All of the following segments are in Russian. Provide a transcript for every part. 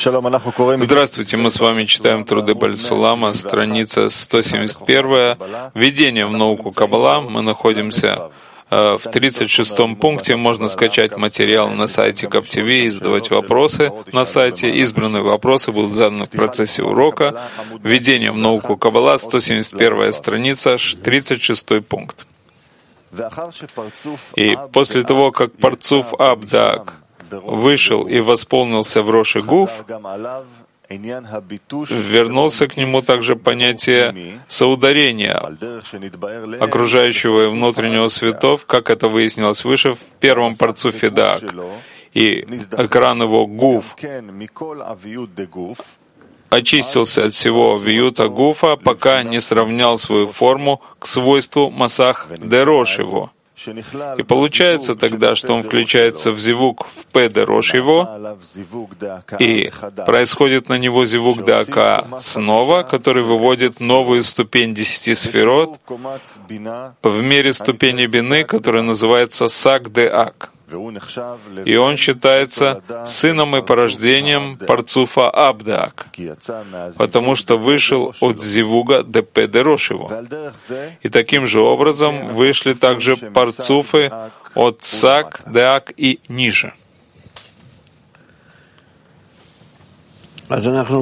Здравствуйте, мы с вами читаем труды Бальсулама, страница 171, «Введение в науку Каббала». Мы находимся в 36-м пункте. Можно скачать материал на сайте GapTV и задавать вопросы на сайте. Избранные вопросы будут заданы в процессе урока. «Введение в науку Каббала», 171 страница, 36-й пункт. И после того, как Парцуф Абдаак вышел и восполнился в Роши Гуф, вернулся к нему также понятие соударения окружающего и внутреннего светов, как это выяснилось выше в первом Парцуфе Даак. И экран его Гуф очистился от всего виюта Гуфа, пока не сравнял свою форму к свойству Масах Дерош его. И получается тогда, что он включается в зивук в П Дерош его, и происходит на него зивук Даака снова, который выводит новую ступень 10 сферот в мере ступени бины, которая называется Сак Деак. И он считается сыном и порождением Парцуфа Абдаак, потому что вышел от Зивуга ДП Дерош его. И таким же образом вышли также Парцуфы от Сак, Деак и ниже. Мы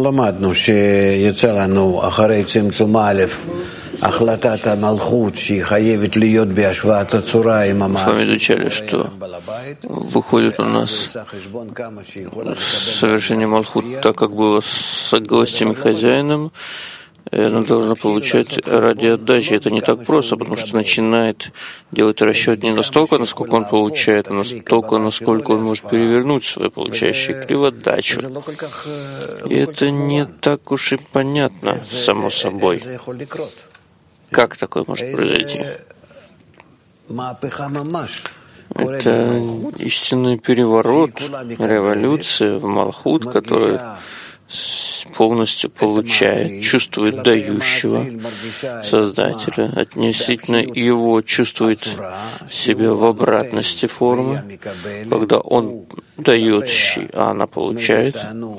с вами изучали, что выходит у нас совершение Малхут, так как было с гостем и хозяином, она должна получать ради отдачи. Это не так просто, потому что начинает делать расчет не настолько, насколько он получает, а настолько, насколько он может перевернуть свою получающую криводачу. И это не так уж и понятно, само собой. Как такое может произойти? Это истинный переворот, революция в Малхут, который полностью получает, чувствует дающего Создателя, относительно его чувствует себя в обратности формы, когда он дающий, а она получает.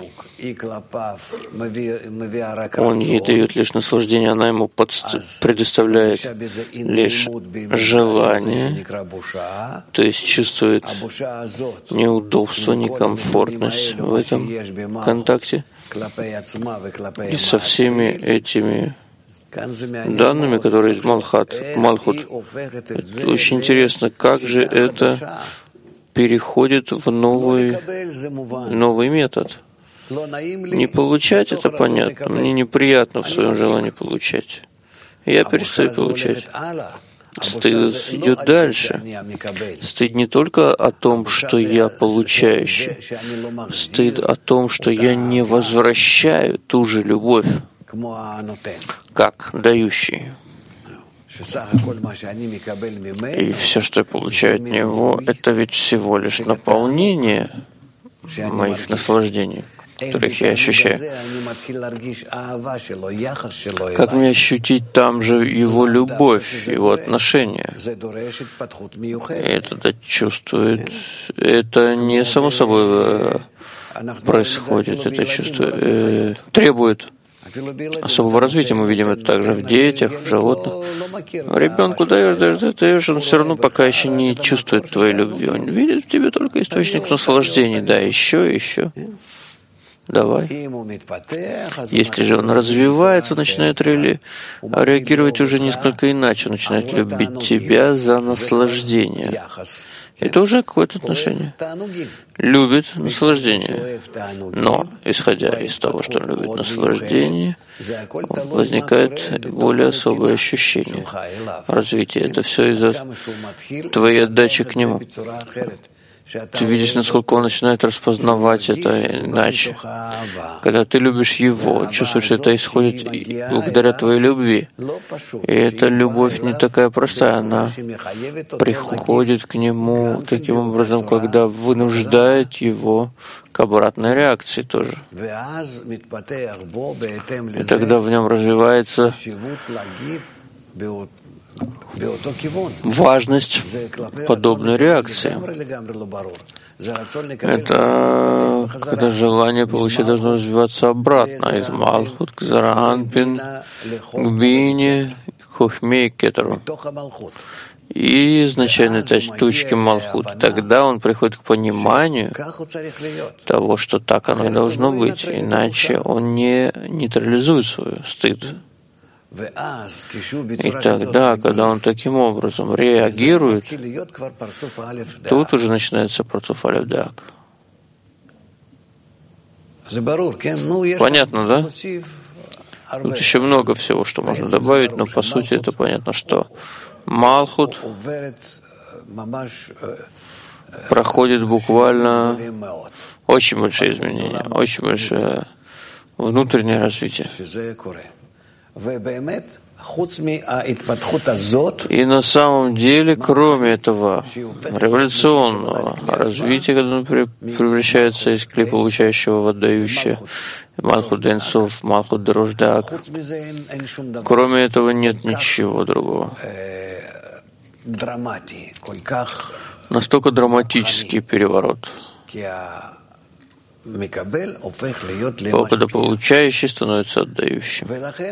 Он ей дает лишь наслаждение, она ему предоставляет лишь желание, то есть чувствует неудобство, некомфортность в этом контакте. И со всеми этими данными, которые есть Малхут, это очень интересно, как же это переходит в новый метод. Не получать — это понятно. Мне неприятно в своем желании получать. Я перестаю получать. Стыд идет дальше. Стыд не только о том, что я получающий. Стыд о том, что я не возвращаю ту же любовь, как дающий. И все, что я получаю от него, это ведь всего лишь наполнение моих наслаждений, которых я ощущаю. Как мне ощутить там же его любовь, его отношения? Это чувствует, это не само собой происходит, это чувство требует особого развития. Мы видим это также в детях, в животных. Ребенку даешь, он все равно пока еще не чувствует твоей любви. Он видит в тебе только источник наслаждения. Да, еще. Давай. Если же он развивается, начинает реагировать уже несколько иначе, он начинает любить тебя за наслаждение. Это уже какое-то отношение. Любит наслаждение. Но, исходя из того, что он любит наслаждение, возникает более особое ощущение развития. Это все из-за твоей отдачи к нему. Ты видишь, насколько он начинает распознавать это иначе. Когда ты любишь его, чувствуешь, что это исходит благодаря твоей любви. И эта любовь не такая простая, она приходит к нему таким образом, когда вынуждает его к обратной реакции тоже. И тогда в нем развивается важность подобной реакции. Это когда желание получить должно развиваться обратно, из Малхут к Зараанпин, к Бине, к Хохме и Кетеру. И изначальной точки Малхут. Тогда он приходит к пониманию того, что так оно и должно быть, иначе он не нейтрализует свой стыд. И тогда, когда он таким образом реагирует, тут уже начинается парцуф алеф деак. Понятно, да? Тут еще много всего, что можно добавить, но по сути это понятно, что Малхут проходит буквально очень большие изменения, очень большое внутреннее развитие. И на самом деле, кроме этого революционного развития, когда он превращается из кли получающего в отдающее, Малхут Денсов, Малхут Дерождак, кроме этого нет ничего другого. Настолько драматический переворот, когда получающий становится отдающим.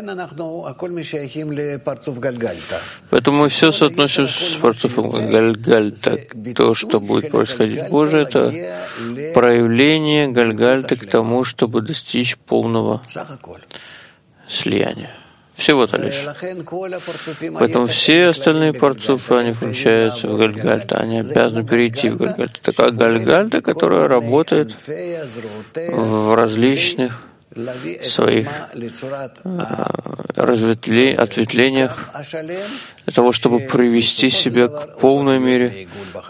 Поэтому мы все соотносим с парцуфом Гальгальта. То, что будет происходить Боже, это проявление Гальгальта к тому, чтобы достичь полного слияния. Всего-то лишь. Поэтому все остальные парцуфы, они включаются в Гальгальта, они обязаны перейти в Гальгальта. Такая Гальгальта, которая работает в различных своих ответвлениях для того, чтобы привести себя к полной мере,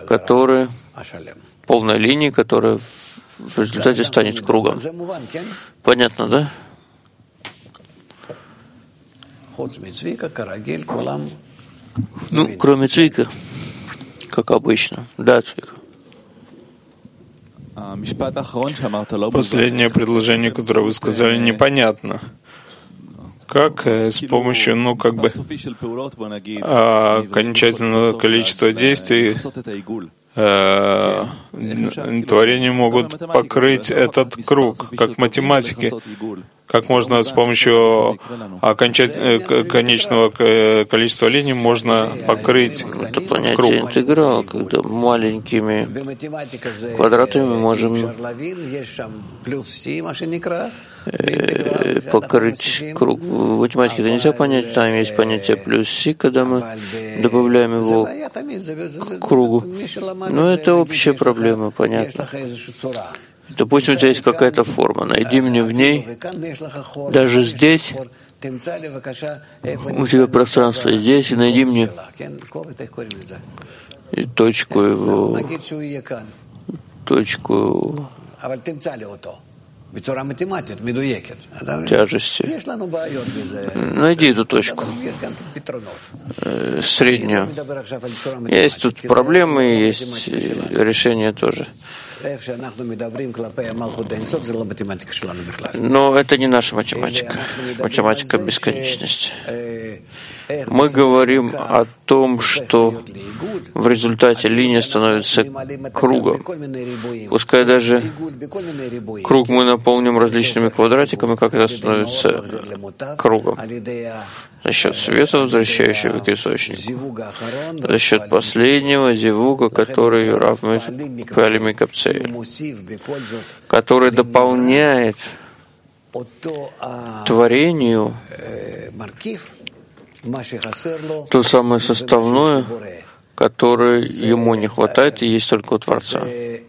полной линии, которая в результате станет кругом. Понятно, да? Ну, кроме Цвика, как обычно. Да, Цвика. Последнее предложение, которое вы сказали, непонятно. Как с помощью, окончательного количества действий творения могут покрыть этот круг, как математики. Как можно с помощью конечного количества линий можно покрыть круг? Это понятие интеграл, когда маленькими квадратами мы можем покрыть круг. В математике это нельзя понять, там есть понятие плюс си, когда мы добавляем его к кругу. Но это общая проблема, понятно. Допустим, у тебя есть какая-то форма, найди мне в ней, даже здесь, у тебя пространство здесь, и найди мне и точку его, точку тяжести. Найди эту точку среднюю. Есть тут проблемы, есть решения тоже. Но это не наша математика. Математика бесконечности. Мы говорим о том, что в результате линия становится кругом. Пускай даже круг мы наполним различными квадратиками, как это становится кругом. За счет света, возвращающего к источнику. За счет последнего зивуга, который равный Палими Капцеэль, который дополняет творению то самое составное, которое ему не хватает и есть только у Творца.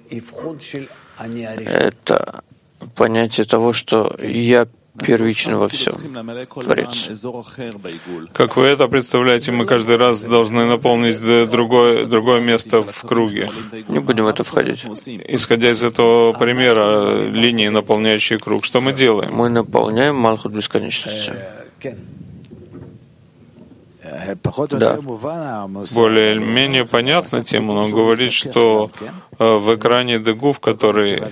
Это понятие того, что я первичен во всем, Творец. Как вы это представляете, мы каждый раз должны наполнить другое место в круге. Не будем в это входить. Исходя из этого примера линии, наполняющей круг, что мы делаем? Мы наполняем Малхут бесконечностью. Да. Более-менее понятна тема, но он говорит, что в экране Дегуф, который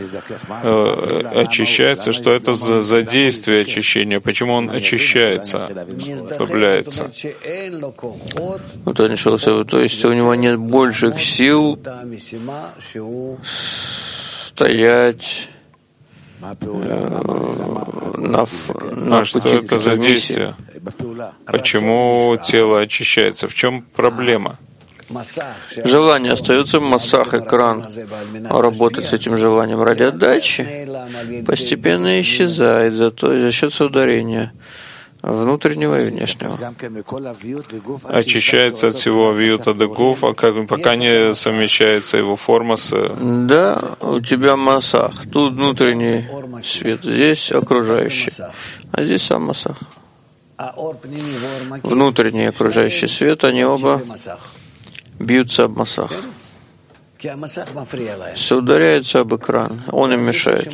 очищается, что это за действие очищения, почему он очищается, ослабляется. Вот он решился, то есть у него нет больших сил стоять на что пути это за действие? Почему тело очищается? В чем проблема? Желание остается в массах, экран. Работать с этим желанием ради отдачи постепенно исчезает за счет соударения внутреннего и внешнего. Очищается от всего вьюта дегуф, пока не совмещается его форма с... Да, у тебя массах. Тут внутренний свет, здесь окружающий, а здесь сам массах. Внутренний и окружающий свет, они оба бьются об массах. Соударяются об экран, он им мешает.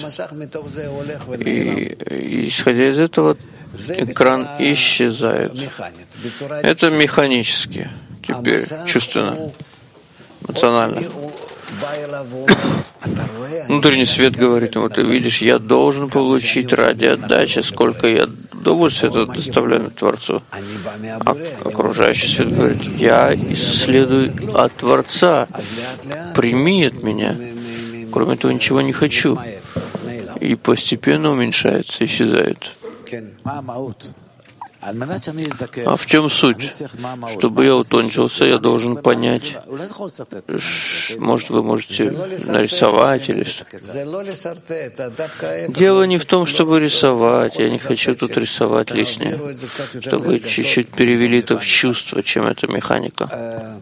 И исходя из этого, экран исчезает. Это механически, теперь чувственно, эмоционально. Внутренний свет говорит ему: ты видишь, я должен получить ради отдачи, сколько я удовольствия это доставляю Творцу. А окружающий свет говорит: я исследую от Творца, прими от меня. Кроме того, ничего не хочу. И постепенно уменьшается, исчезает. А в чем суть? Чтобы я утончился, я должен понять. Может, вы можете нарисовать или что? Дело не в том, чтобы рисовать. Я не хочу тут рисовать лишнее. Чтобы чуть-чуть перевели это в чувство, чем это механика.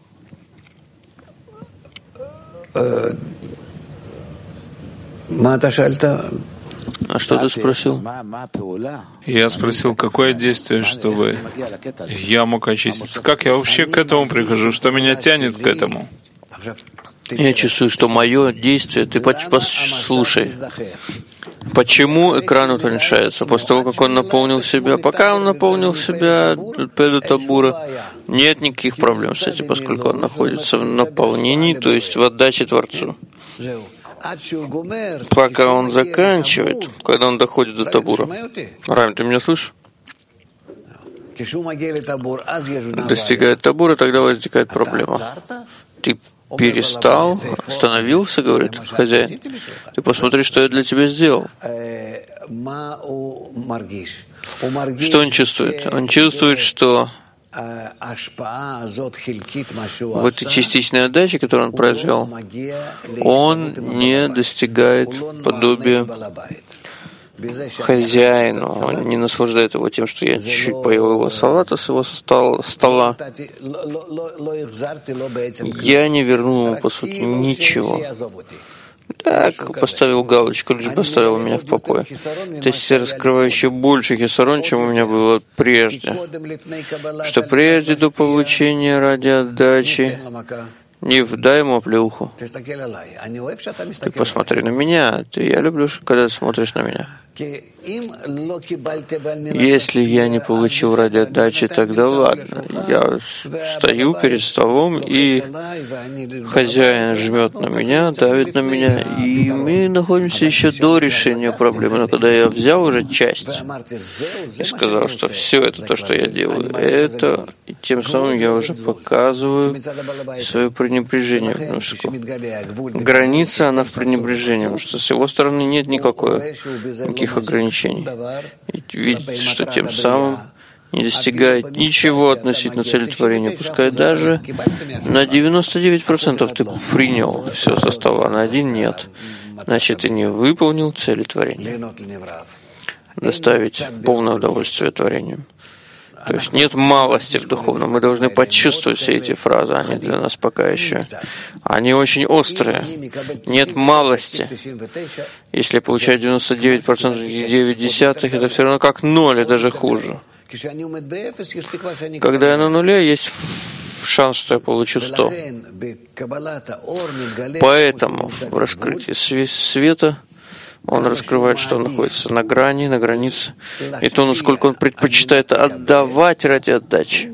А что ты спросил? Я спросил, какое действие, чтобы я мог очиститься. Как я вообще к этому прихожу? Что меня тянет к этому? Я чувствую, что мое действие, ты послушай, почему экран утончается? После того, как он наполнил себя, пока он наполнил себя Педу Табура, нет никаких проблем с этим, поскольку он находится в наполнении, то есть в отдаче Творцу. Пока он заканчивает, когда он доходит до Табура. Райм, ты меня слышишь? Достигает Табура, тогда возникает проблема. Ты перестал, остановился, говорит хозяин. Ты посмотри, что я для тебя сделал. Что он чувствует? Он чувствует, что в этой частичной отдаче, которую он произвел, он не достигает подобия хозяину, он не наслаждает его тем, что я чуть-чуть поел его салата с его стола. Я не вернул ему, по сути, ничего. Так, поставил галочку, лишь бы оставил меня в покое. То есть я раскрываю еще больше хисарон, чем у меня было прежде. Что прежде до получения ради отдачи, не дай ему оплеуху. Ты посмотри на меня. Я люблю, когда ты смотришь на меня. Если я не получил ради отдачи, тогда ладно. Я стою перед столом, и хозяин жмет на меня, давит на меня, и мы находимся еще до решения проблемы. Но когда я взял уже часть и сказал, что все это то, что я делаю, это, и тем самым я уже показываю свое пренебрежение к Мишку. Граница, она в пренебрежении, потому что с его стороны нет никаких ограничений. И видите, что тем самым не достигает ничего относительно цели творения. Пускай даже на 99% ты принял все со стола, на 1 нет. Значит, ты не выполнил цели творения. Доставить полное удовольствие творению. То есть нет малости в духовном. Мы должны почувствовать все эти фразы. Они для нас пока еще. Они очень острые. Нет малости. Если я получаю 99% и 9, это все равно как 0, и даже хуже. Когда я на нуле, есть шанс, что я получу 100. Поэтому в раскрытии света Он раскрывает, что он находится на грани, на границе, и то, насколько он предпочитает отдавать ради отдачи.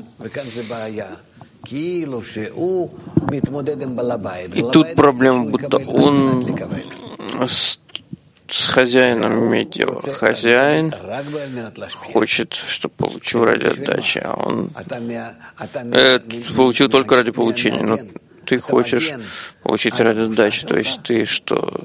И тут проблема, будто он с хозяином имеет дело. Хозяин хочет, чтобы получил ради отдачи, а он получил только ради получения. Но ты хочешь получить ради отдачи, то есть ты что?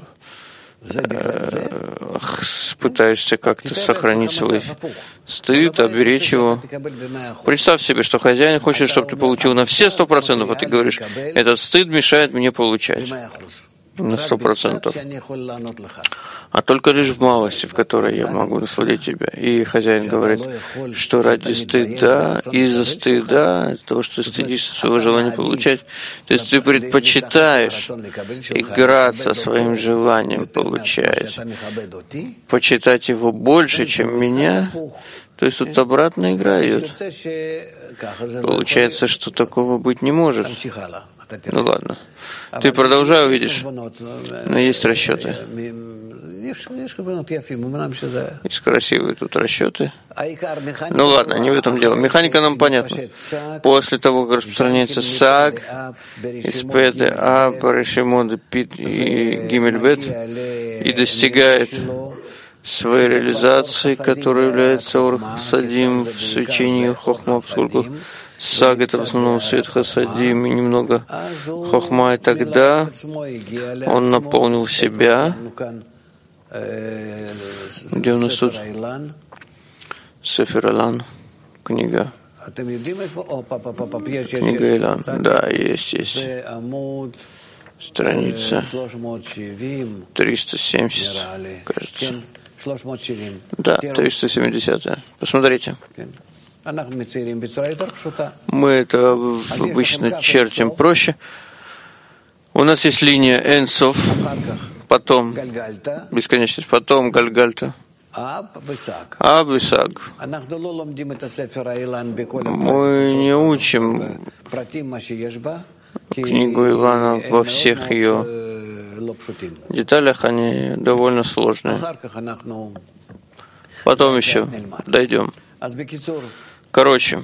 Пытаешься как-то сохранить свой стыд, оберечь его. Представь себе, что хозяин хочет, чтобы ты получил на все 100%, а ты говоришь, этот стыд мешает мне получать на 100%. А только лишь в малости, в которой я могу насладить тебя. И хозяин говорит, что ради стыда, из-за стыда, из-за того, что ты стыдишься своего желания получать, то есть ты предпочитаешь играться своим желанием получать, почитать его больше, чем меня, то есть тут обратная игра идет. Получается, что такого быть не может. Ну ладно. Ты продолжай, увидишь. Но есть расчеты. Есть красивые тут расчеты. Ну ладно, не в этом дело. Механика нам понятна. После того, как распространяется саг, испеты Аб, Решимон, Пит и Гимельбет, и достигает своей реализации, которая является Орх-Садим в свечении Хохма, поскольку саг — это в основном свет Хасадим и немного Хохма, и тогда он наполнил себя. Где у нас тут? Сефер Илан, книга. Книга Илан. Да, есть. Страница 370, кажется. Да, 370. Посмотрите. Мы это обычно чертим проще. У нас есть линия Энсов, потом бесконечность, потом Гальгальта, Аб и Саг. Мы не учим книгу Илана во всех ее деталях, они довольно сложные. Потом еще дойдем. Короче,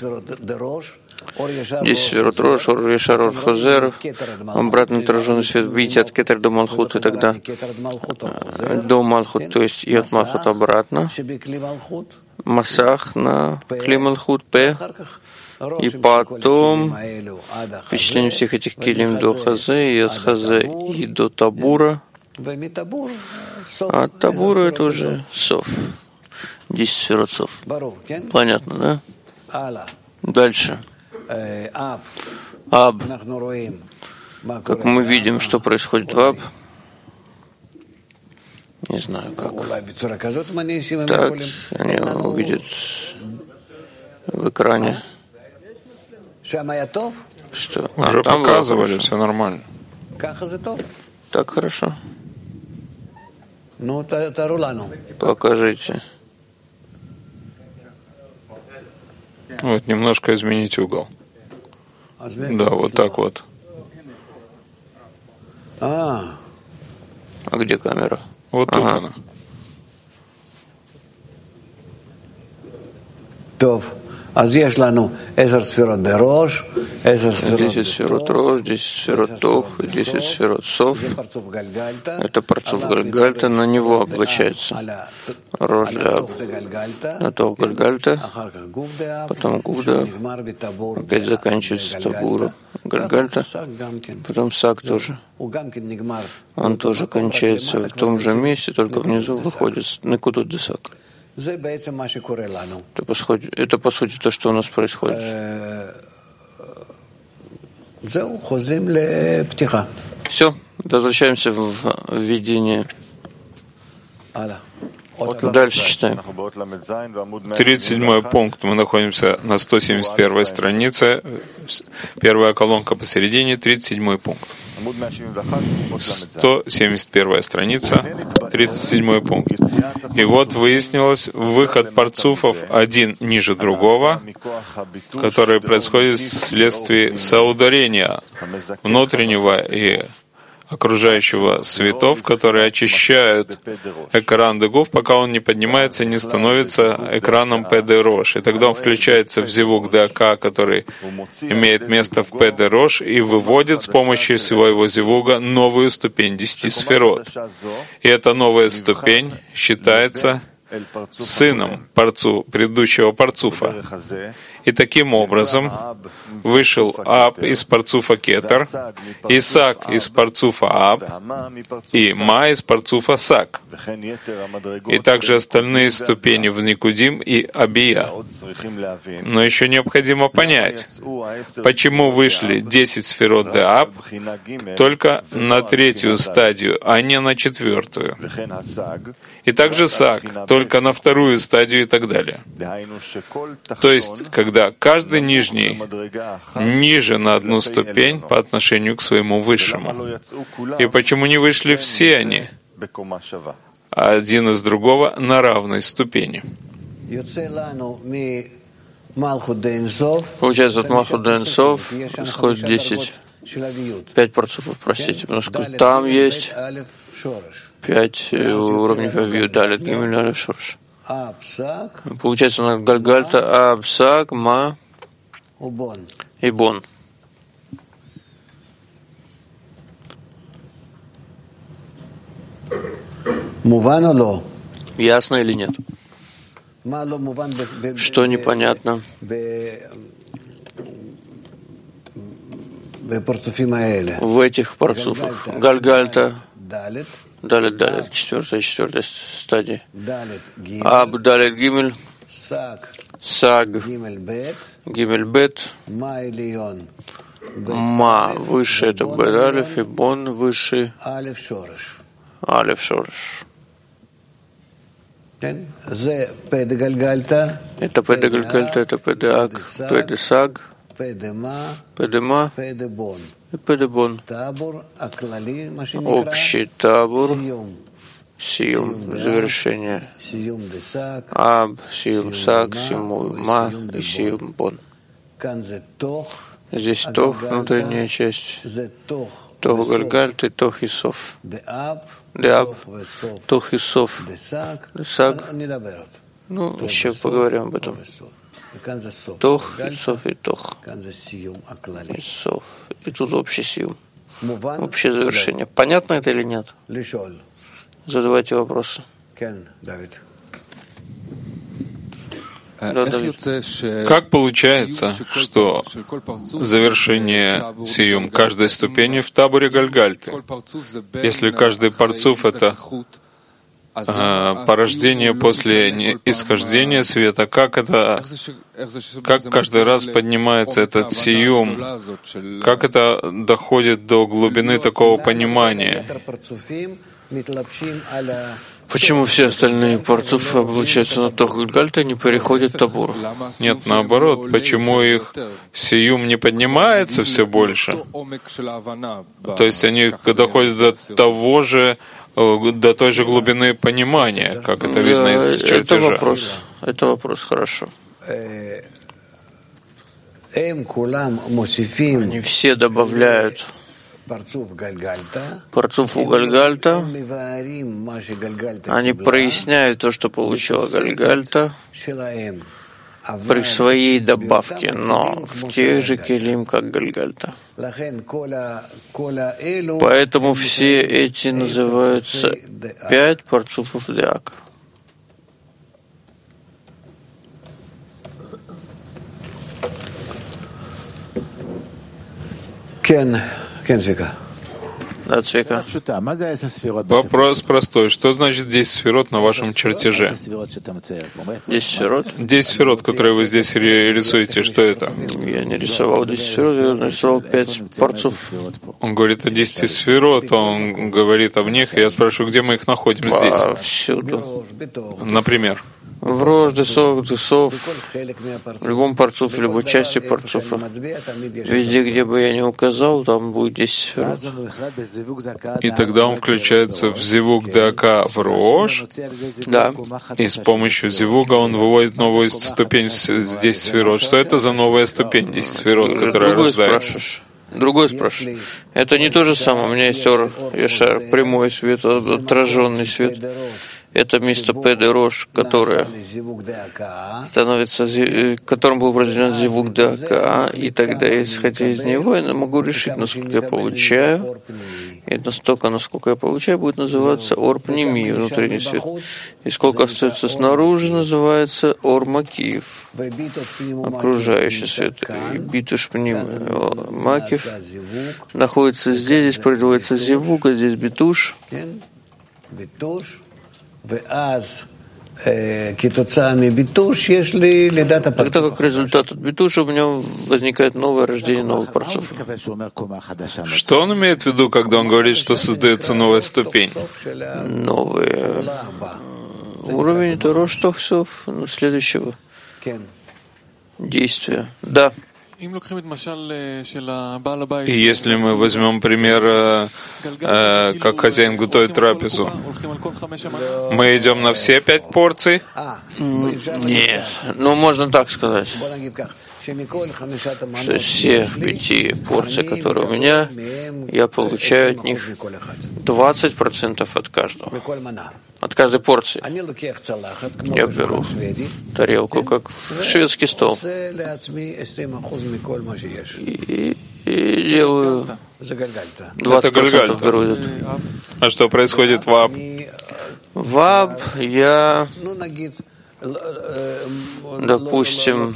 10 сферот Рош, Ор Ешар, Ор Хозер, обратно отраженный свет, видите, от Кетер до Малхут, и тогда до Малхут, то есть и от Малхут обратно, Масах на Кли Малхут, П, и потом впечатление всех этих килим до Хазе, и от Хазе и до Табура, а от Табура это уже Сов. 10 сферот Сов. Понятно, да? Дальше. Аб. Как мы видим, что происходит в Аб. Не знаю, как. Так, они увидят в экране. Что? Уже там показывали, все нормально. Так хорошо. Покажите. Вот, немножко изменить угол. Да, вот так вот. А где камера? Вот тут она. Здесь сферот Рош, 10 сферот Рош, 10 сферот Тов, 10 сферот Сов. Это парцуф Гальгальта, на него облачается Рош для Аб. На Тов Гальгальта, потом Гувда, опять заканчивается Табура Гальгальта, потом Саг тоже. Он тоже кончается в том же месте, только внизу выходит Некудот де Саг. Это, по сути, то, что у нас происходит. Все, возвращаемся в видение. Дальше читаем. 37 пункт. Мы находимся на 171 странице. Первая колонка посередине, 37 пункт. 171 страница, 37 пункт. И вот выяснилось выход парцуфов один ниже другого, который происходит вследствие соударения внутреннего и окружающего светов, которые очищают экран Дегуф, пока он не поднимается и не становится экраном Педе Рош. И тогда он включается в зивук ДАК, который имеет место в Педе Рош, и выводит с помощью своего зивуга новую ступень 10 сферот. И эта новая ступень считается сыном предыдущего парцуфа. И таким образом вышел Аб из парцуфа Кетер, Исаак из парцуфа Аб и Ма из парцуфа Сак. И также остальные ступени в Никудим и Абия. Но еще необходимо понять, почему вышли 10 сферот де Аб только на 3-ю стадию, а не на 4-ю. И также Сак только на 2-ю стадию и так далее. То есть, когда каждый нижний ниже на 1 ступень по отношению к своему высшему. И почему не вышли все они, один из другого, на равной ступени? Получается, от Малхут до Эйн-Соф исходит 5 парцуфов, простите, потому что там есть 5 уровней Вью, Далет, Гимель, Алеф, Шореш. Получается, на Гальгальта, Аб, Сак, Ма и Бон. Ясно или нет? Что непонятно в этих парцуфах? Гальгальта, Далет, 4-я стадия. Аб, Далет, Гимель, Саг, Гимель, Бет, Ма выше это Бет Алеф, и Бон выше Алеф Шореш. Это Педе Гальгальта, это Педе Ак, Педе Саг, Педе Ма и Педе Бон. Общий табур, сиюм, завершение. Аб, сиюм Саг, сиюм Ма и сиюм Бон. Здесь Тох, внутренняя часть. Тох Гальгальта и Тох Исоф. Деаб, Тох Исоф. Саг. Ну, еще поговорим об этом. Тох, Исоф и Тох. Исоф. И тут общий сиюм. Общее завершение. Понятно это или нет? Задавайте вопросы. Как получается, что завершение сиюм каждой ступени в таборе Гальгальты? Если каждый парцуф — это порождение после исхождения света, как каждый раз поднимается этот сиюм, как это доходит до глубины такого понимания? Почему все остальные парцуфы облачаются на Тох Гальгальта и не переходят табур? Нет, наоборот. Почему их сиюм не поднимается все больше? То есть они доходят до того же, до той же глубины понимания, как это видно из чертежа. Это вопрос, хорошо. Они все добавляют парцуфу Гальгальта, они проясняют то, что получила Гальгальта при своей добавке, но в тех же келим, как Гальгальта. Поэтому все эти называются 5 парцуфов Деак. Да, Цвика. Вопрос простой. Что значит 10 сферот на вашем чертеже? 10 сферот? 10 сферот, которые вы здесь рисуете, что это? Я не рисовал 10 сферот, я нарисовал 5 парцуф. Он говорит о 10 сферот, он говорит об них, и я спрашиваю, где мы их находим здесь? Всюду. Например? В Рош, Десов, в любом парцуфе, в любой части парцуфа. Везде, где бы я ни указал, там будет 10 сферот. И тогда он включается в зивук ДАК в Рош, да. И с помощью зивуга он выводит новую ступень с 10 сферот. Что это за новая ступень 10 сферот, которая рождается? Другой спрашивает. Это не то же самое. У меня есть ор Яшар, прямой свет, отраженный свет. Это место Педы Рош, которое становится, которым был определен зивук дака, и тогда, исходя из него, я могу решить, насколько я получаю, и настолько, насколько я получаю, будет называться ор пними, внутренний свет. И сколько остается снаружи, называется ор макив, окружающий свет. И битуш пними, макив находится здесь производится зивук, а здесь битуш. Тогда как результат от битуша у меня возникает новое рождение новых парцов. Что он имеет в виду, когда он говорит, что создается новая ступень? Новый уровень это рош тохсов следующего действия. Да. И если мы возьмем пример, как хозяин готовит трапезу, мы идем на все 5 порций? Нет, ну можно так сказать, что из всех 5 порций, которые у меня, я получаю от них 20% от каждого. От каждой порции. Я беру тарелку, как шведский стол, и делаю 20% беру. А что происходит в АБ? В АБ я, допустим,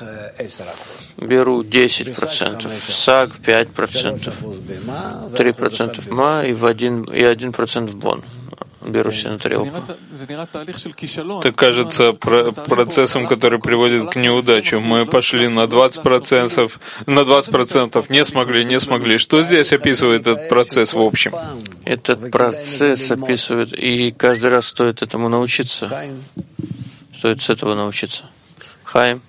беру 10%, в САГ 5%, 3% МА и 1% в БОН. Беру себе на тарелку. Это кажется процессом, который приводит к неудаче. Мы пошли на 20%, не смогли. Что здесь описывает этот процесс в общем? Этот процесс описывает, и каждый раз стоит этому научиться. Стоит с этого научиться. Хаим.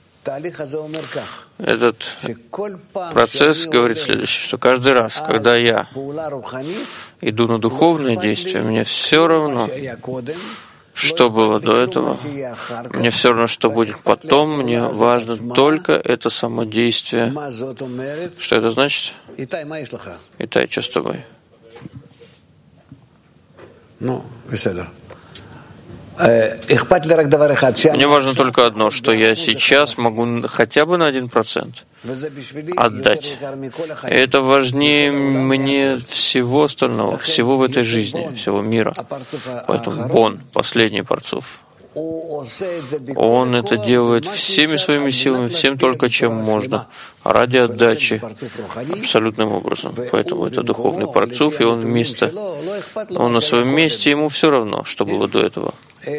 Этот процесс говорит следующее, что каждый раз, когда я иду на духовное действие, мне все равно, что было до этого, мне все равно, что будет потом, мне важно только это само действие. Что это значит? Итай, что с тобой? Мне важно только одно, что я сейчас могу хотя бы на 1% отдать. И это важнее мне всего остального, всего в этой жизни, всего мира. Поэтому Бон, последний парцуф, он это делает всеми своими силами, всем только чем можно, ради отдачи, абсолютным образом. Поэтому это духовный парцуф, и он на своем месте, ему все равно, что было до этого.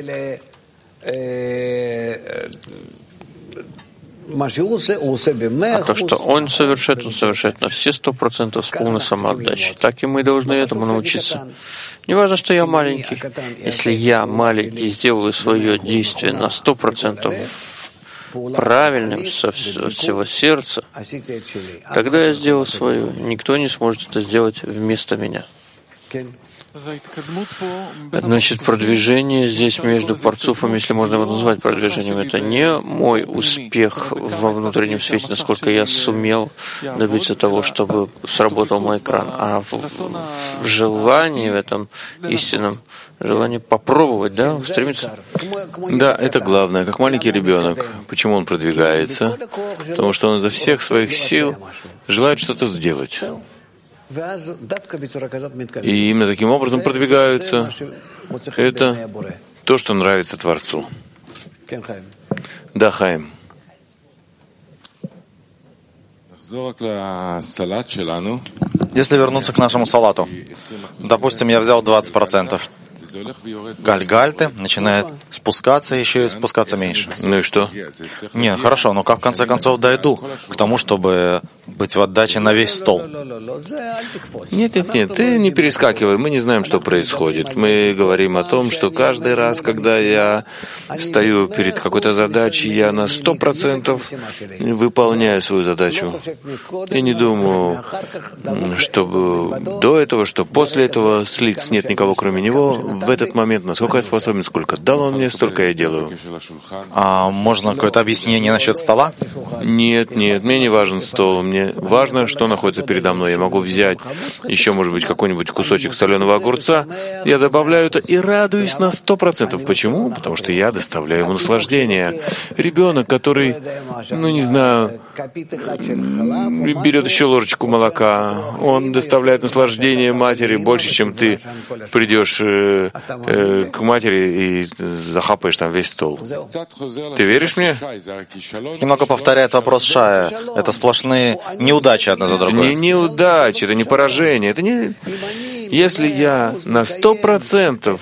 А то, что он совершает на все 100% с полной самоотдачей. Так и мы должны этому научиться. Не важно, что я маленький. Если я маленький сделаю свое действие на 100% правильным со всего сердца, тогда я сделал свое. Никто не сможет это сделать вместо меня. Значит, продвижение здесь между парцуфами, если можно его назвать продвижением, это не мой успех во внутреннем свете, насколько я сумел добиться того, чтобы сработал мой экран, а в желании, в этом истинном желании попробовать, да, устремиться. Да, это главное, как маленький ребенок. Почему он продвигается? Потому что он изо всех своих сил желает что-то сделать. И именно таким образом продвигаются. Это то, что нравится Творцу. Да, Хаим. Если вернуться к нашему салату, допустим, я взял 20%. Гальгальты начинает спускаться, еще и спускаться меньше. Ну и что? Не, хорошо, но как в конце концов дойду к тому, чтобы быть в отдаче на весь стол? Нет, ты не перескакивай, мы не знаем, что происходит. Мы говорим о том, что каждый раз, когда я стою перед какой-то задачей, я на 100% выполняю свою задачу. Я не думаю, чтобы до этого, что после этого слиться нет никого, кроме него. В этот момент, насколько я способен, сколько дал он мне, столько я делаю. А можно какое-то объяснение насчет стола? Нет, мне не важен стол. Мне важно, что находится передо мной. Я могу взять еще, может быть, какой-нибудь кусочек соленого огурца. Я добавляю это и радуюсь на 100%. Почему? Потому что я доставляю ему наслаждение. Ребенок, который, не знаю, берет еще ложечку молока, он доставляет наслаждение матери больше, чем ты придешь к матери и захапаешь там весь стол. Ты веришь мне? Немного повторяет вопрос Шая. Это сплошные неудачи одна за другой. Не неудачи, это не поражение. Это не... Если я на 100%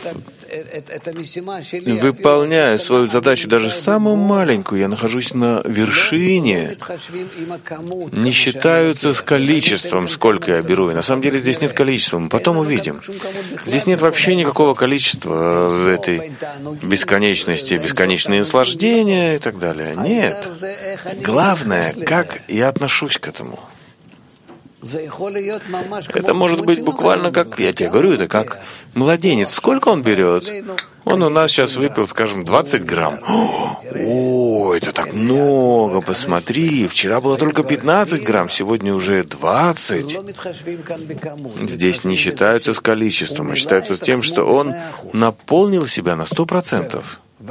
выполняю свою задачу, даже самую маленькую, я нахожусь на вершине, не считаются с количеством, сколько я беру. И на самом деле здесь нет количества, мы потом увидим. Здесь нет вообще никакого количества в этой бесконечности, бесконечные наслаждения и так далее. Нет. Главное, как я отношусь к этому. Это может быть буквально как, я тебе говорю, это как младенец. Сколько он берет? Он у нас сейчас выпил, скажем, 20 грамм. О, это так много, посмотри. Вчера было только 15 грамм, сегодня уже 20. Здесь не считаются с количеством, а считаются с тем, что он наполнил себя на 100%.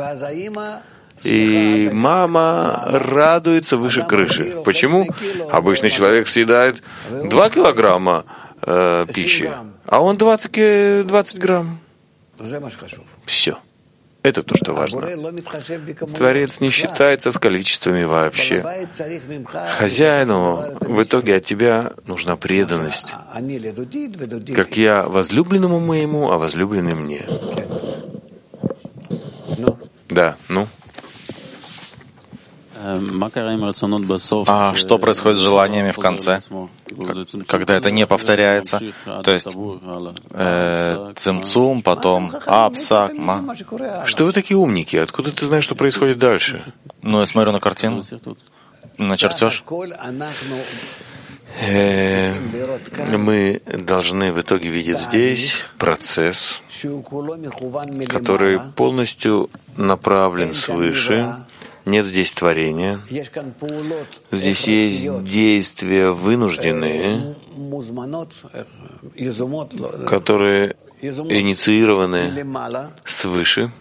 И мама радуется выше крыши. Почему? Обычный человек съедает 2 килограмма пищи, а он 20 грамм. Все. Это то, что важно. Творец не считается с количествами вообще. Хозяину в итоге от тебя нужна преданность. Как я возлюбленному моему, а возлюбленный мне. Да, А что происходит с желаниями в конце, когда это не повторяется? То есть цимцум, потом апсак, ма. Что вы такие умники? Откуда ты знаешь, что происходит дальше? Я смотрю на картину, на чертеж. Мы должны в итоге видеть здесь процесс, который полностью направлен свыше. Нет здесь творения. Здесь есть действия вынужденные, которые инициированы свыше.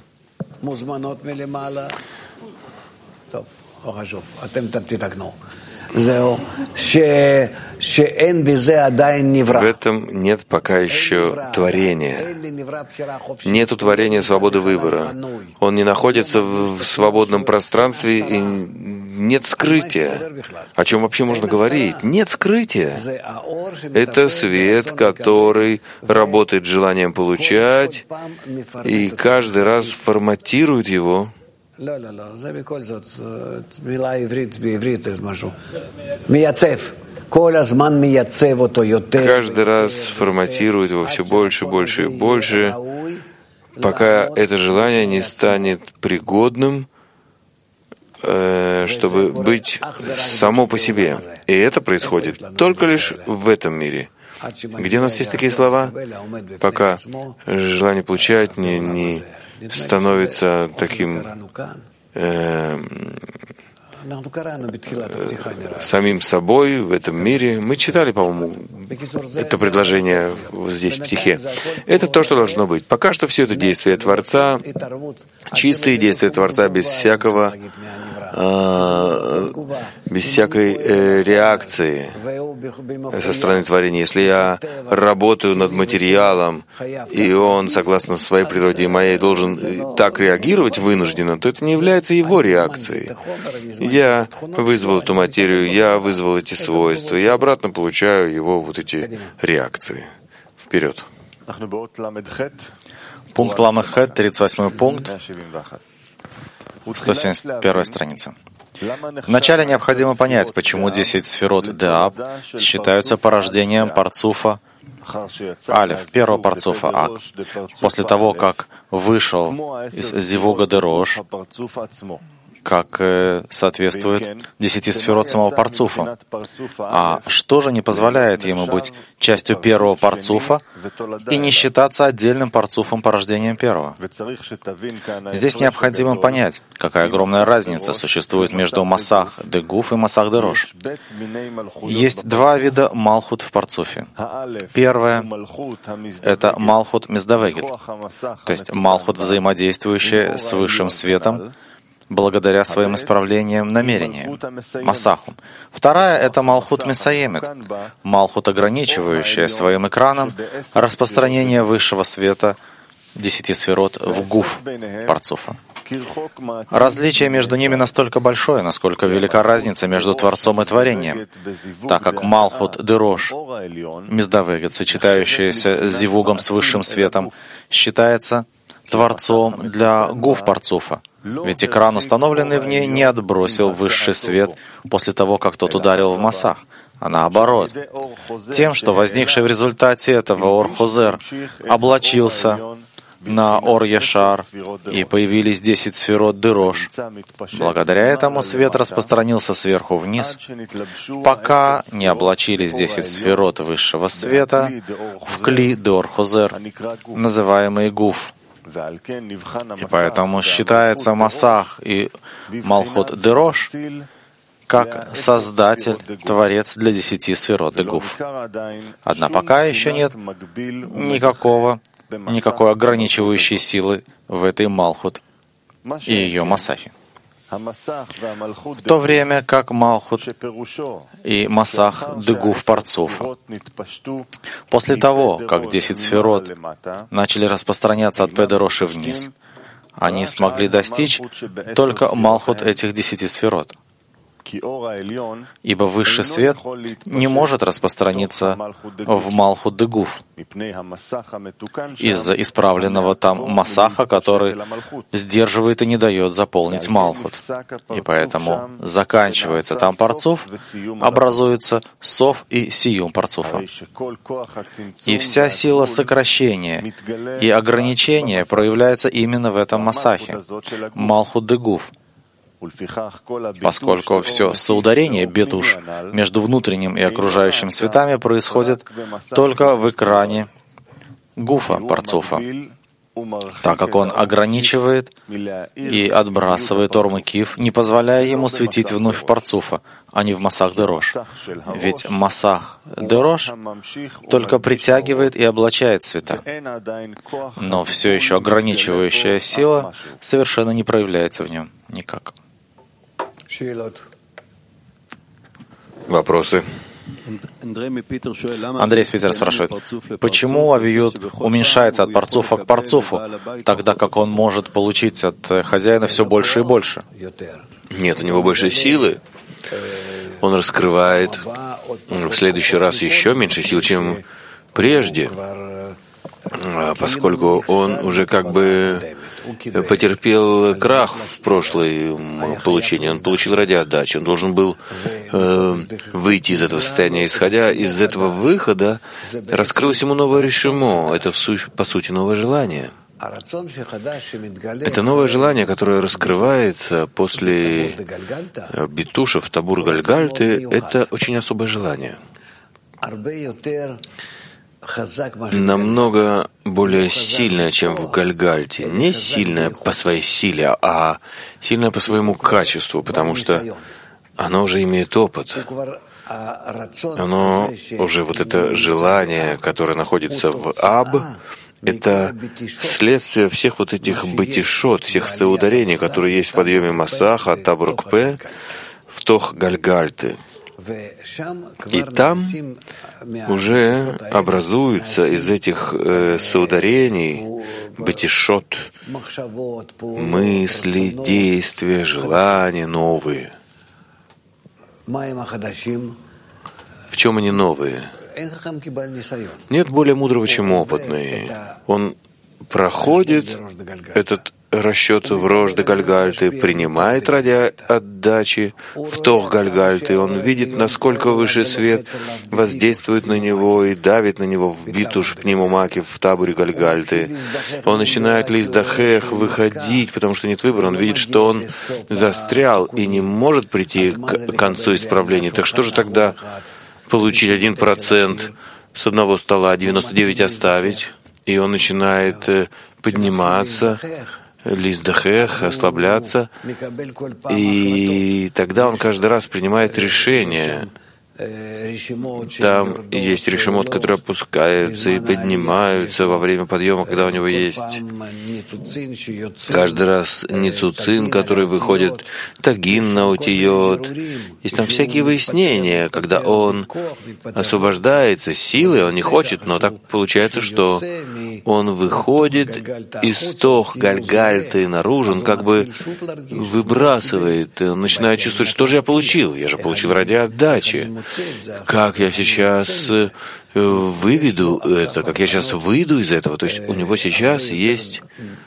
В этом нет пока еще творения. Нету творения свободы выбора. Он не находится в свободном пространстве, и нет скрытия. О чем вообще можно говорить? Нет скрытия. Это свет, который работает с желанием получать, и каждый раз форматирует его. Каждый раз форматирует его все больше, больше и больше, пока это желание не станет пригодным, чтобы быть само по себе. И это происходит только лишь в этом мире. Где у нас есть такие слова? Пока желание получать не становится таким самим собой в этом мире. Мы читали, по-моему, это предложение здесь, в стихе. Это то, что должно быть. Пока что все это действие Творца, чистые действия Творца, без всякой реакции со стороны творения. Если я работаю над материалом, и он, согласно своей природе и моей, должен так реагировать вынужденно, то это не является его реакцией. Я вызвал эту материю, я вызвал эти свойства, я обратно получаю его вот эти реакции. Вперед. Пункт Ламехет, 38 пункт, 171 страница. Вначале необходимо понять, почему 10 сферот Деаб считаются порождением парцуфа Алеф, первого парцуфа Ак, после того, как вышел из Зивуга Дерош, как соответствует 10 сферот самого парцуфа. А что же не позволяет ему быть частью первого парцуфа и не считаться отдельным парцуфом порождением первого? Здесь необходимо понять, какая огромная разница существует между Масах де Гуф и Масах де Рош. Есть два вида Малхут в парцуфе. Первое — это Малхут Миздавегет, то есть Малхут, взаимодействующая с высшим светом, благодаря своим исправлениям намерения, Масаху. Вторая — это Малхут Месаемет, Малхут, ограничивающая своим экраном распространение высшего света 10 сферот в Гуф парцуфа. Различие между ними настолько большое, насколько велика разница между Творцом и Творением, так как Малхут де Рош, Миздавегет, сочетающаяся с зивугом с высшим светом, считается Творцом для Гуф парцуфа, ведь экран, установленный в ней, не отбросил высший свет после того, как тот ударил в Масах, а наоборот, тем, что возникший в результате этого Ор-Хозер облачился на Ор-Яшар, и появились 10 сферот де Рош. Благодаря этому свет распространился сверху вниз, пока не облачились 10 сферот высшего света в Кли де Ор-Хозер, называемый Гуф. И поэтому считается Масах и Малхут де Рош как Создатель, Творец для 10 сферот де Гуф. Однако пока еще нет никакой ограничивающей силы в этой Малхут и ее Масахе. В то время как Малхут и Масах де Гуф парцуфа, после того, как 10 сферот начали распространяться от Педероши вниз, они смогли достичь только Малхут этих 10 сферот. Ибо высший свет не может распространиться в Малхут де Гуф из-за исправленного там Масаха, который сдерживает и не дает заполнить Малхут. И поэтому заканчивается там парцуф, образуется Сов и Сиюм парцуфа. И вся сила сокращения и ограничения проявляется именно в этом Масахе, Малхут де Гуф. Поскольку все соударение бедуш между внутренним и окружающим светами происходит только в экране Гуфа парцуфа, так как он ограничивает и отбрасывает Ор-Мекив, не позволяя ему светить вновь в парцуфа, а не в Масах де Рош. Ведь Масах де Рош только притягивает и облачает света, но все еще ограничивающая сила совершенно не проявляется в нем никак. Вопросы? Андрей из Питера спрашивает, почему авиют уменьшается от парцуфа к парцуфу, тогда как он может получить от хозяина все больше и больше? Нет, у него больше силы. Он раскрывает в следующий раз еще меньше сил, чем прежде, поскольку он уже как бы потерпел крах в прошлом получении. Он получил радиоотдачу. Он должен был выйти из этого состояния. Исходя из этого выхода, раскрылось ему новое решимо. Это, по сути, новое желание. Это новое желание, которое раскрывается после битушев Табур Гальгальты, это очень особое желание. Намного более сильное, чем в Гальгальте. Не сильное по своей силе, а сильное по своему качеству, потому что оно уже имеет опыт. Оно уже, вот это желание, которое находится в Аб, это следствие всех вот этих бытишот, всех соударений, которые есть в подъеме Масаха, Табуркпе, в Тох Гальгальты. И там уже образуются из этих соударений, бытишот, мысли, действия, желания новые. В чем они новые? Нет более мудрого, чем опытный. Он проходит этот расчет в Рош де Гальгальты, принимает ради отдачи в Тох Гальгальты. Он видит, насколько высший свет воздействует на него и давит на него в битуш пневмомаки в таборе Гальгальты. Он начинает лиздахех выходить, потому что нет выбора. Он видит, что он застрял и не может прийти к концу исправления. Так что же тогда получить 1% с одного стола, 99 оставить? И он начинает подниматься, лиздахех, ослабляться, и тогда он каждый раз принимает решение. Там есть решимот, которые опускаются и поднимаются во время подъема, когда у него есть каждый раз ницуцин, который выходит, тагин наутиот. Есть там всякие выяснения, когда он освобождается силой, он не хочет, но так получается, что он выходит из Тох Гальгальты наружу, он как бы выбрасывает, он начинает чувствовать, что же я получил? Я же получил ради отдачи. Как я сейчас выведу это, как я сейчас выйду из этого. То есть у него сейчас есть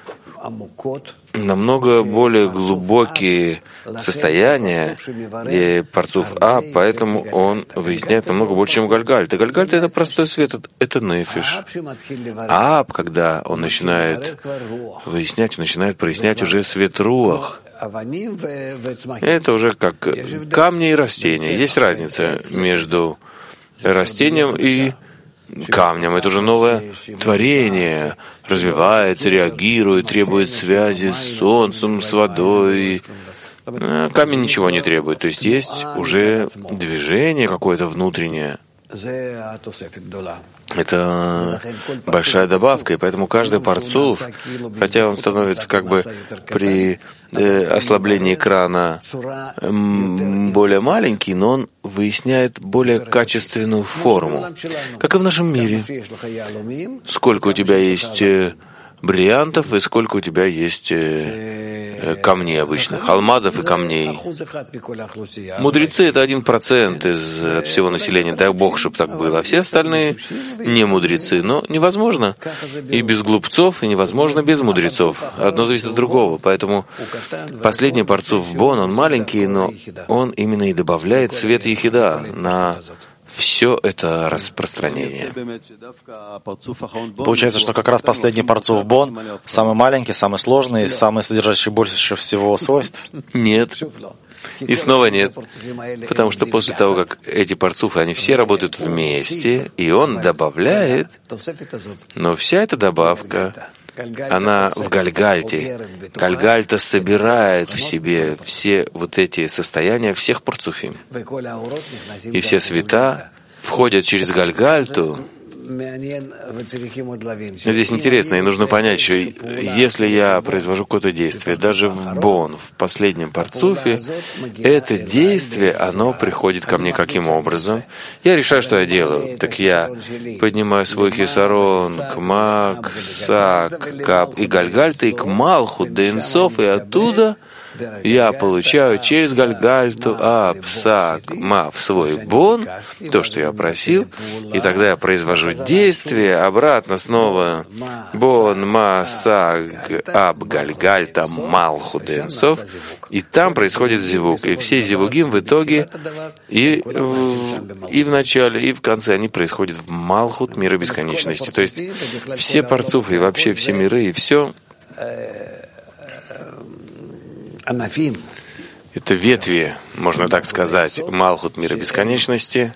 намного более глубокие состояния, где парцуф поэтому он выясняет намного больше, чем Гальгальта. Гальгальта — это простой свет, это нефиш. Когда он начинает выяснять, он начинает прояснять уже свет руах. Это уже как камни и растения. Есть разница между растением и камнем. Это уже новое творение. Развивается, реагирует, требует связи с солнцем, с водой. Камень ничего не требует. То есть есть уже движение какое-то внутреннее. Это большая добавка, и поэтому каждый парцуф, хотя он становится как бы при ослаблении экрана более маленький, но он выясняет более качественную форму, как и в нашем мире. Сколько у тебя есть бриллиантов и сколько у тебя есть камней обычных, алмазов и камней. Мудрецы — это 1% от всего населения, дай Бог, чтобы так было. А все остальные не мудрецы. Но невозможно и без глупцов, и невозможно без мудрецов. Одно зависит от другого. Поэтому последний парцуф Бон, он маленький, но он именно и добавляет свет Ехида на все это распространение. Получается, что как раз последний парцуф Бон самый маленький, самый сложный, самый содержащий больше всего свойств? Нет. И снова нет. Потому что после того, как эти парцуфы, они все работают вместе, и он добавляет, но вся эта добавка, она в Гальгальте. Гальгальта собирает в себе все вот эти состояния всех парцуфим. И все света входят через Гальгальту. Здесь интересно, и нужно понять, что если я произвожу какое-то действие, даже в Бон, в последнем парцуфе, это действие, оно приходит ко мне каким образом? Я решаю, что я делаю. Так я поднимаю свой хисарон к Мак, Сак, Кап и Гальгальта, и к Малху, Дейнсов, и оттуда я получаю через Гальгальту, Сак, Мав свой Бон, то, что я просил, и тогда я произвожу действие, обратно снова Бон, Ма, Сак, Гальгальта, Малху, Денсов, и там происходит зивук. И все зивугим в итоге и в начале, и в конце они происходят в Малхут, мира бесконечности. То есть все парцуфы и вообще все миры, и все это ветви, можно так сказать, Малхут мира бесконечности,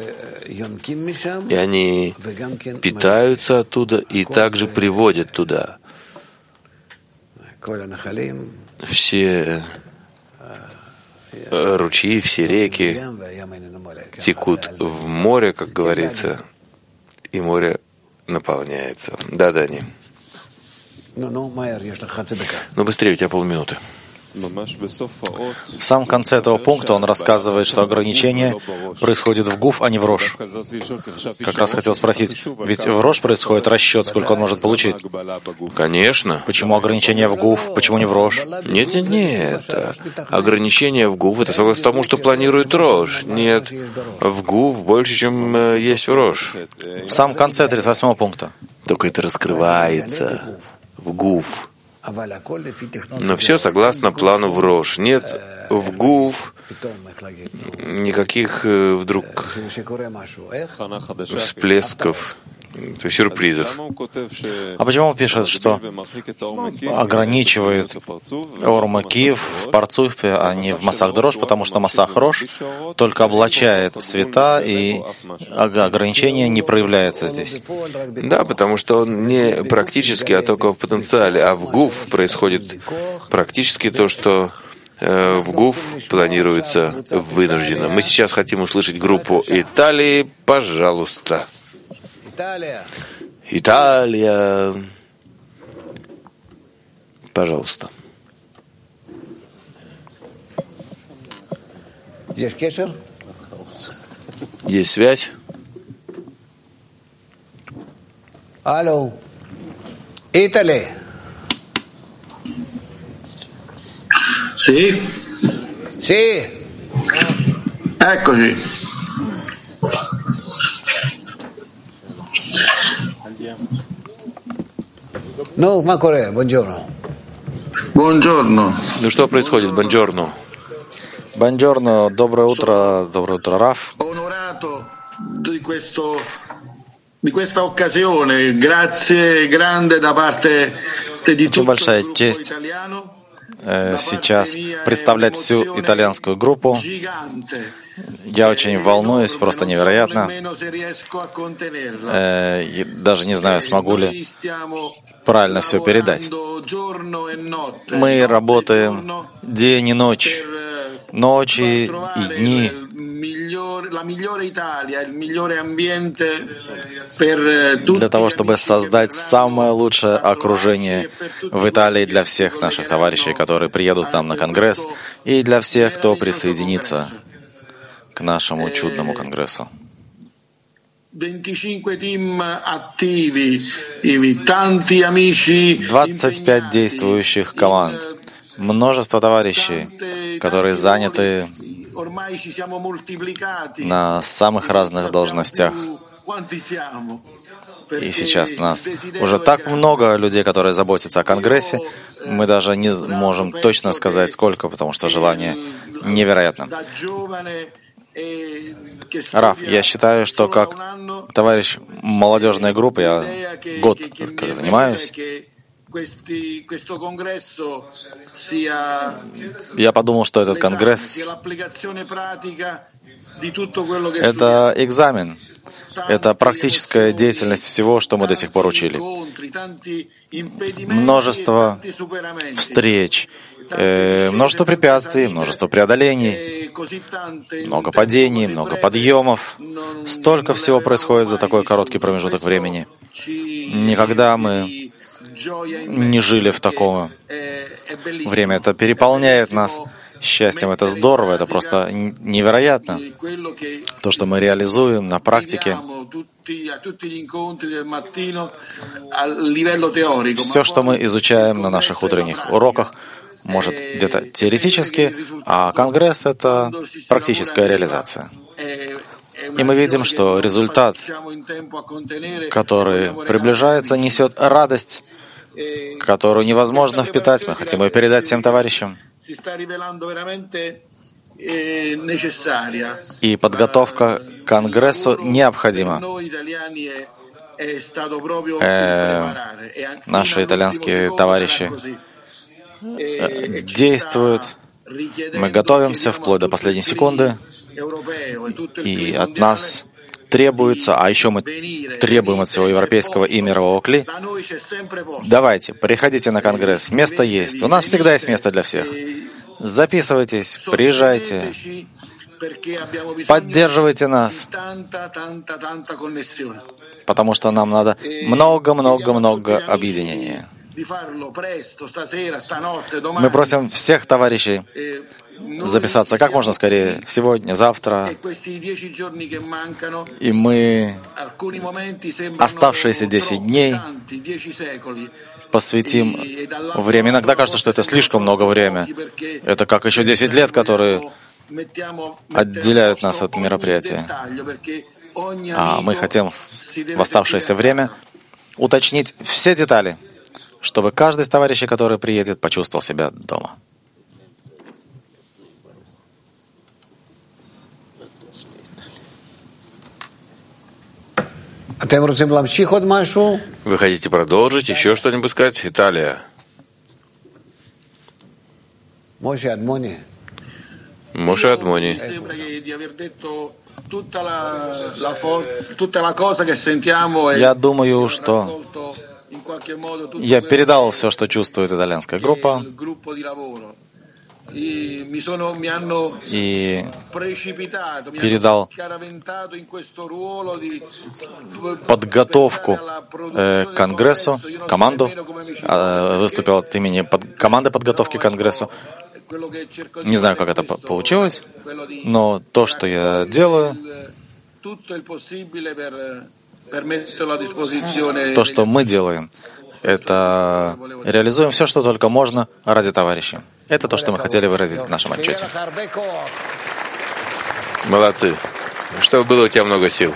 и они питаются оттуда и также приводят туда. Все ручьи, все реки текут в море, как говорится, и море наполняется. Да, Дани. Ну, быстрее, у тебя полминуты. В самом конце этого пункта он рассказывает, что ограничение происходит в гуф, а не в рош. Как раз хотел спросить, ведь в рош происходит расчет, сколько он может получить. Конечно. Почему ограничение в гуф, почему не в рош? Нет. Ограничение в гуф — это согласно тому, что планирует рош. Нет, в гуф больше, чем есть в рош. В самом конце 38 пункта. Только это раскрывается в гуф. Но все согласно плану в Рош. Нет в Гуф никаких вдруг всплесков, сюрпризов. А почему он пишет, что ограничивает Ор Макиев в Парцуфе, а не в Масах Рош, потому что Масах Рош только облачает света, и ограничение не проявляется здесь? Да, потому что он не практически, а только в потенциале. А в Гуф происходит практически то, что в ГУФ планируется вынужденно. Мы сейчас хотим услышать группу Италии. Пожалуйста. Италия. Пожалуйста. Есть связь? Алло. Италия. Sì? Sì. Eccoci. Ну, Макоре, buongiorno. Buongiorno. Ну что происходит? Бонджорно. Бонджорно, доброе утро, Раф. Onorato di questa occasione, grazie grande da parte di tutto il gruppo italiano. Сейчас представлять всю итальянскую группу. Я очень волнуюсь, просто невероятно. Даже не знаю, смогу ли правильно все передать. Мы работаем день и ночь, ночи и дни, для того, чтобы создать самое лучшее окружение в Италии для всех наших товарищей, которые приедут там на конгресс, и для всех, кто присоединится к нашему чудному конгрессу. 25 действующих команд, множество товарищей, которые заняты на самых разных должностях. И сейчас нас уже так много людей, которые заботятся о Конгрессе, мы даже не можем точно сказать, сколько, потому что желание невероятно. Раф, я считаю, что как товарищ молодежной группы, я год как занимаюсь, я подумал, что этот конгресс — это экзамен, это практическая деятельность всего, что мы до сих пор учили. Множество встреч, множество препятствий, множество преодолений, много падений, много подъемов. Столько всего происходит за такой короткий промежуток времени. Никогда мы не жили в такое время. Это переполняет нас счастьем. Это здорово, это просто невероятно. То, что мы реализуем на практике. Все, что мы изучаем на наших утренних уроках, может где-то теоретически, а конгресс — это практическая реализация. И мы видим, что результат, который приближается, несет радость, которую невозможно впитать. Мы хотим ее передать всем товарищам. И подготовка к Конгрессу необходима. Наши итальянские товарищи действуют. Мы готовимся вплоть до последней секунды. И от нас требуется, а еще мы требуем от всего европейского и мирового кли. Давайте, приходите на конгресс. Место есть. У нас всегда есть место для всех. Записывайтесь, приезжайте, поддерживайте нас, потому что нам надо много-много-много объединения. Мы просим всех товарищей записаться как можно скорее, сегодня, завтра. И мы оставшиеся 10 дней посвятим время. Иногда кажется, что это слишком много времени. Это как еще 10 лет, которые отделяют нас от мероприятия. А мы хотим в оставшееся время уточнить все детали, чтобы каждый из товарищей, который приедет, почувствовал себя дома. Вы хотите продолжить? Еще что-нибудь сказать? Италия. Моше Адмони. Я думаю, что я передал все, что чувствует итальянская группа, и передал подготовку к Конгрессу, команду, выступил от имени команды подготовки к Конгрессу. Не знаю, как это получилось, но то, что я делаю, то, что мы делаем, это реализуем все, что только можно ради товарищей. Это то, что мы хотели выразить в нашем отчете. Молодцы. Чтобы было у тебя много сил.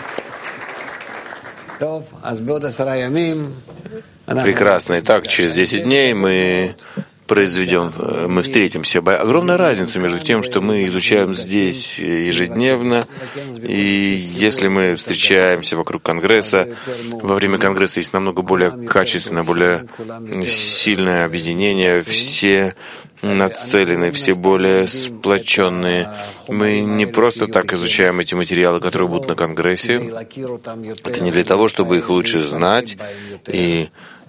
Прекрасно. Итак, через 10 дней мы встретимся. Огромная разница между тем, что мы изучаем здесь ежедневно, и если мы встречаемся вокруг Конгресса, во время Конгресса есть намного более качественное, более сильное объединение, все нацелены, все более сплоченные. Мы не просто так изучаем эти материалы, которые будут на Конгрессе. Это не для того, чтобы их лучше знать и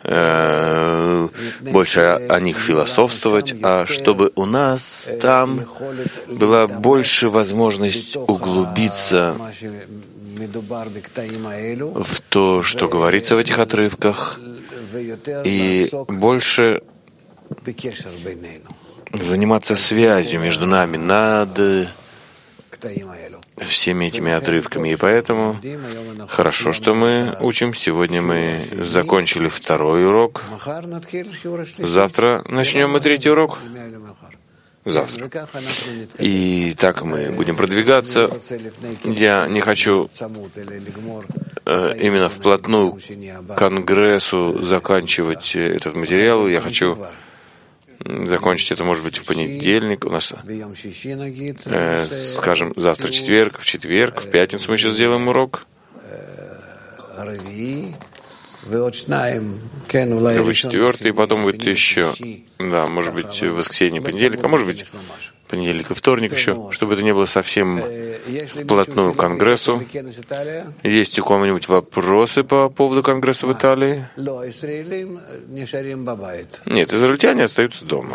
больше о них философствовать, а чтобы у нас там была больше возможность углубиться в то, что говорится в этих отрывках, и больше заниматься связью между нами над всеми этими отрывками. И поэтому хорошо, что мы учим. Сегодня мы закончили 2-й урок. Завтра начнем мы 3-й урок. Завтра. И так мы будем продвигаться. Я не хочу именно вплотную к Конгрессу заканчивать этот материал. Я хочу закончить это, может быть, в понедельник. У нас, скажем, завтра четверг, в четверг, в пятницу мы еще сделаем урок. В 4-й, и потом будет еще, да, может быть, в воскресенье, понедельник, а может быть, понедельник и вторник еще, чтобы это не было совсем вплотную к Конгрессу. Есть у кого-нибудь вопросы по поводу Конгресса в Италии? Нет, израильтяне остаются дома.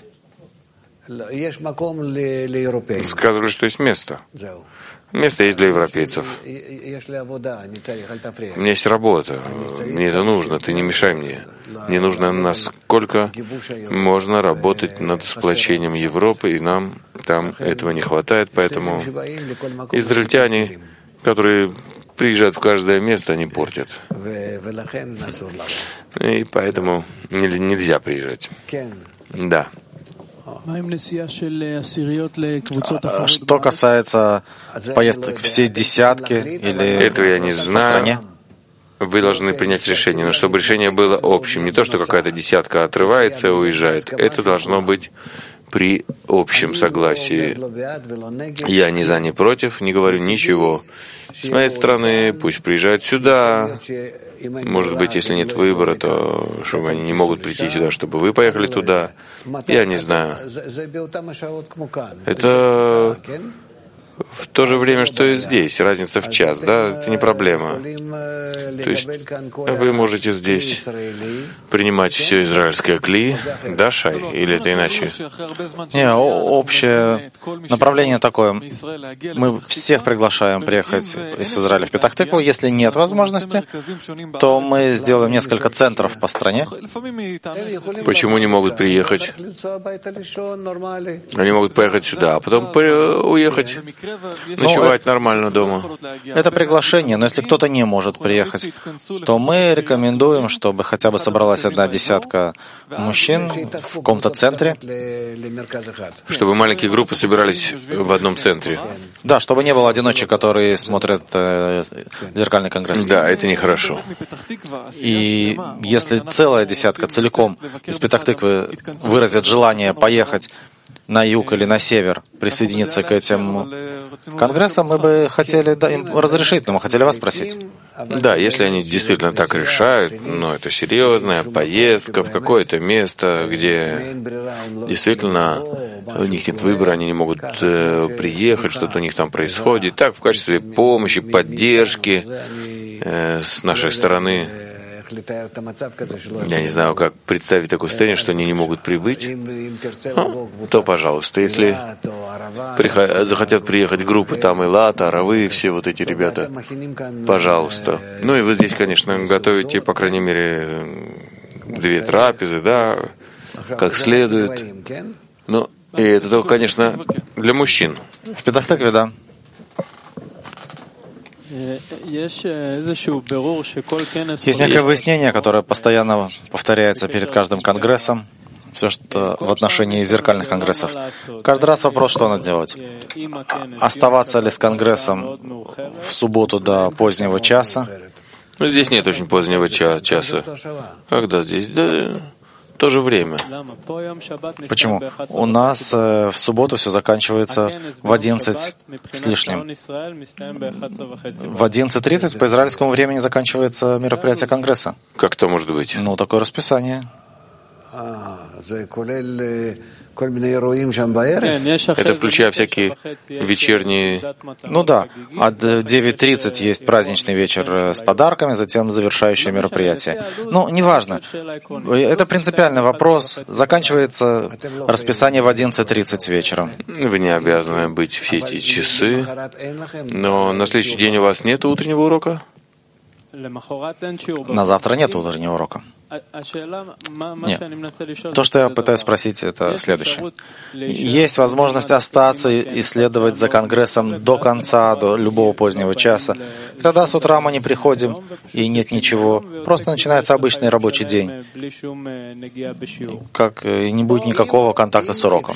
Сказывали, что есть место. Место есть для европейцев. У меня есть работа. Мне это нужно. Ты не мешай мне. Мне нужно, насколько можно работать над сплочением Европы, и нам там этого не хватает. Поэтому израильтяне, которые приезжают в каждое место, они портят. И поэтому нельзя приезжать. Да. Что касается поездок все десятки или этого я не знаю. Вы должны принять решение, но чтобы решение было общим. Не то, что какая-то десятка отрывается и уезжает. Это должно быть при общем согласии. Я ни за, ни против, не говорю ничего. С моей стороны, пусть приезжают сюда. Может быть, если нет выбора, то чтобы они не могут прийти сюда, чтобы вы поехали туда. Я не знаю. Это в то же время, что и здесь. Разница в час, да? Это не проблема. То есть вы можете здесь принимать все израильское кли, да, Шай? Или это иначе? Не, общее направление такое. Мы всех приглашаем приехать из Израиля в Петах-Тикву. Если нет возможности, то мы сделаем несколько центров по стране. Почему не могут приехать? Они могут поехать сюда, а потом уехать. Ночевать нормально дома. Это приглашение, но если кто-то не может приехать, то мы рекомендуем, чтобы хотя бы собралась 10 мужчин в каком-то центре. Чтобы маленькие группы собирались в одном центре. Да, чтобы не было одиночек, которые смотрят зеркальный конгресс. Да, это нехорошо. И если целая десятка целиком из Петах-Тиквы выразит желание поехать на юг или на север, присоединиться к этим конгрессам, мы бы хотели им разрешить, но мы хотели вас спросить. Да, если они действительно так решают, но это серьезная поездка в какое-то место, где действительно у них нет выбора, они не могут приехать, что-то у них там происходит. Так, в качестве помощи, поддержки с нашей стороны. Я не знаю, как представить такое состояние, что они не могут прибыть. То, пожалуйста, если захотят приехать группы, там Илат, Аравы, все вот эти ребята, пожалуйста. Ну и вы здесь, конечно, готовите, по крайней мере, 2 трапезы, да, как следует. Но и это только, конечно, для мужчин. В Петах-Тикве, да. Есть некое выяснение, которое постоянно повторяется перед каждым конгрессом, все, что в отношении зеркальных конгрессов. Каждый раз вопрос, что надо делать. Оставаться ли с конгрессом в субботу до позднего часа? Ну, здесь нет очень позднего часа. Когда здесь? Да, то же время. Почему? У нас в субботу все заканчивается в 11 с лишним. В 11:30 по израильскому времени заканчивается мероприятие Конгресса. Как это может быть? Ну, такое расписание. Это включая всякие вечерние... Ну да, от 9:30 есть праздничный вечер с подарками, затем завершающее мероприятие. Ну, неважно. Это принципиальный вопрос. Заканчивается расписание в 11:30 вечера. Вы не обязаны быть все эти часы, но на следующий день у вас нет утреннего урока? На завтра нет утреннего урока. Нет. То, что я пытаюсь спросить, это следующее. Есть возможность остаться и следовать за Конгрессом до конца, до любого позднего часа. И тогда с утра мы не приходим, и нет ничего. Просто начинается обычный рабочий день. Как и не будет никакого контакта с уроком.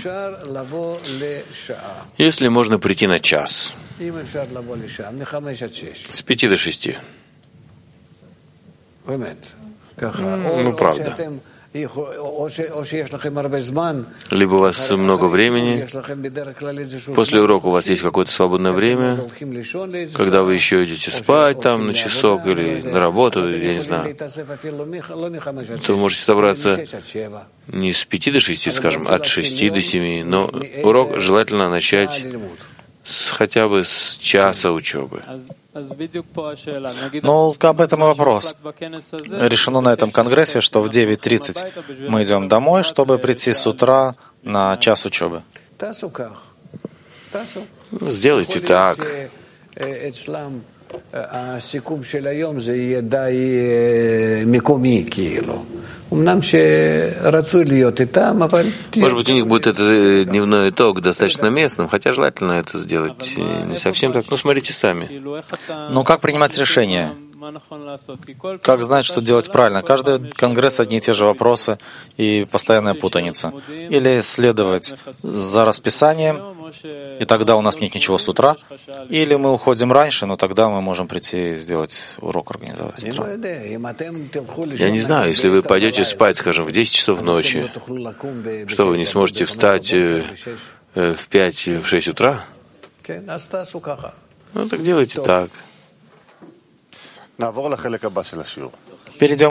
Если можно прийти на час. С 5 до 6. Ну, правда. Либо у вас много времени, после урока у вас есть какое-то свободное время, когда вы еще идете спать там на часок или на работу, я не знаю, то вы можете собраться не с 5 до 6, скажем, от 6 до 7, но урок желательно начать хотя бы с часа учебы. Ну, об этом и вопрос. Решено на этом конгрессе, что в 9:30 мы идем домой, чтобы прийти с утра на час учебы. Сделайте так. Может быть, у них будет этот дневной итог достаточно местным, хотя желательно это сделать не совсем так. Ну, смотрите сами. Ну, как принимать решения? Как знать, что делать правильно? Каждый конгресс одни и те же вопросы и постоянная путаница. Или следовать за расписанием, и тогда у нас нет ничего с утра. Или мы уходим раньше, но тогда мы можем прийти и сделать урок, организовать с утра. Я не знаю, если вы пойдете спать, скажем, в 10 часов ночи, что вы не сможете встать в 5-6 утра? Ну, так делайте так. Перейдем